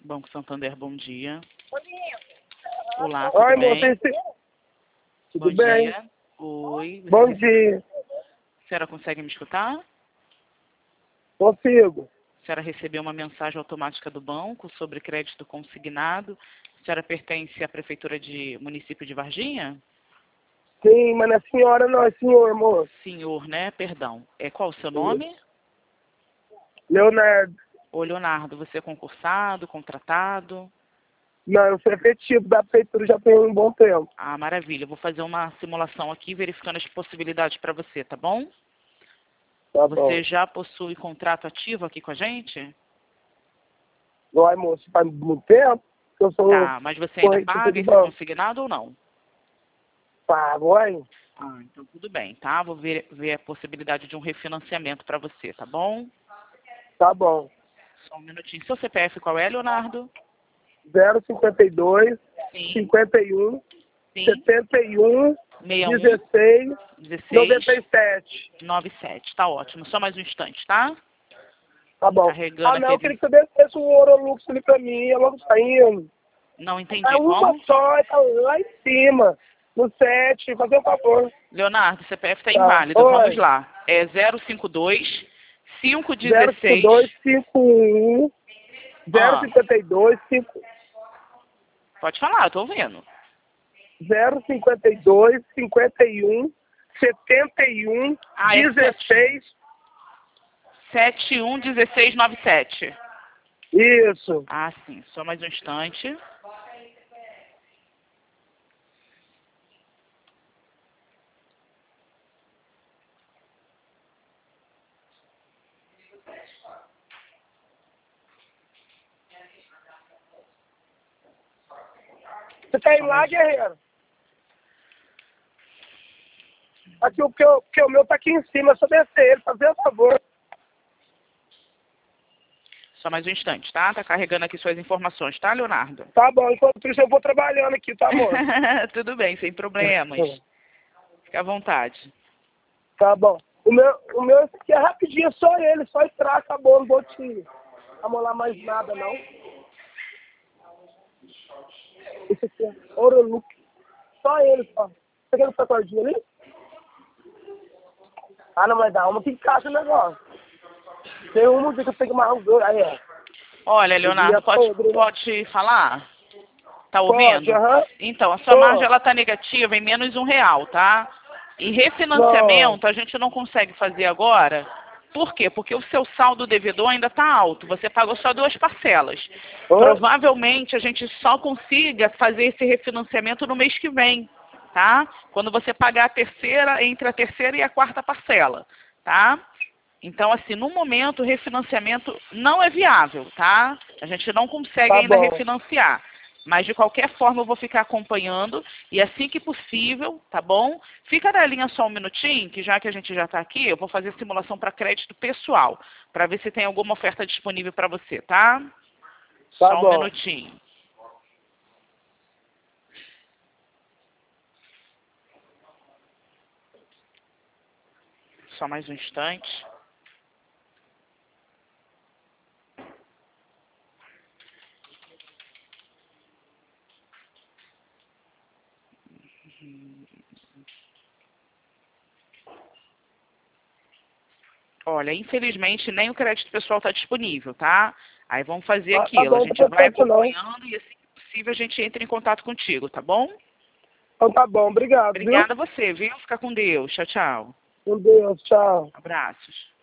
Banco Santander, bom dia. Olá, Oi, tudo bem? moça. Tudo Bom bem? dia. Oi. Bom dia. A senhora consegue me escutar? A Consigo. senhora recebeu uma mensagem automática do banco sobre crédito consignado. A senhora pertence à Prefeitura de Município de Varginha? Sim, mas não é senhora não, é senhor, moço. Senhor, né? Perdão. Qual o seu nome? Leonardo. Ô, Leonardo, você é concursado, contratado? Não, eu sou efetivo da prefeitura já tem um bom tempo. Ah, maravilha. Eu vou fazer uma simulação aqui, verificando as possibilidades para você, tá bom? Tá Você bom. já possui contrato ativo aqui com a gente? Vai, moço, faz muito tempo que eu sou Tá, mas você ainda correntista paga de esse banco. consignado ou não? Pago, vai. Ah, então tudo bem, tá? Vou ver a possibilidade de um refinanciamento para você, tá bom? Tá bom. Só um minutinho. Seu CPF qual é, Leonardo? 052 Sim, 51 sim. 71 61 16 16 97. 97. Tá ótimo. Só mais um instante, tá? Tá bom. Carregando Ah, não, eu aqui. queria que você descesse um Orolux ali pra mim, é logo saindo. Não É entendi. uma Como? só, tá lá em cima, no 7, fazer um favor. Leonardo, o CPF está Tá. inválido. Vamos Oi. lá. É 052 516. 05251 Ah, 052 pode falar, eu tô ouvindo. 052 51 71 Ah, é 16. 711697. Isso. Ah, sim. Só mais um instante. Você tá indo lá, guerreiro? Aqui porque o meu tá aqui em cima, é só descer ele, fazer um favor. Só mais um instante, tá? Tá carregando aqui suas informações, tá, Leonardo? Tá bom, enquanto isso eu vou trabalhando aqui, tá, amor? Tudo bem, sem problemas. Fica à vontade. Tá bom. O meu esse aqui é rapidinho, só ele, só entrar, acabou, não vou te amolar mais nada, não. Esse aqui é Orolux. Só ele, só. Você quer essa cordinha ali? Ah, não, mas dá uma que encaixa o negócio. Tem uma que eu tenho que amarrar os dois. Aí, é. Olha, Leonardo, pode falar? Tá Pode, ouvindo? aham. Então, a sua margem, Tô. ela tá negativa em menos R$ 1, tá? E Não. refinanciamento a gente não consegue fazer agora. Por quê? Porque o seu saldo devedor ainda está alto. Você pagou só 2 parcelas. Oi? Provavelmente a gente só consiga fazer esse refinanciamento no mês que vem, tá? Quando você pagar a terceira, entre a terceira e a quarta parcela, tá? Então, assim, no momento o refinanciamento não é viável, tá? A gente não consegue Tá ainda bom. refinanciar. Mas, de qualquer forma, eu vou ficar acompanhando e assim que possível, tá bom? Fica na linha só um minutinho, que já que a gente já está aqui, eu vou fazer simulação para crédito pessoal, para ver se tem alguma oferta disponível para você, tá? Tá Só um bom. minutinho. Só mais um instante. Olha, infelizmente nem o crédito pessoal está disponível, tá? Aí vamos fazer Ah, tá aquilo. A bom, não gente tem vai tempo não. acompanhando e assim que possível a gente entra em contato contigo, tá bom? Então tá bom, obrigado, viu? Obrigada a você, viu? Fica com Deus. Tchau, tchau. Com Deus, tchau. Abraços.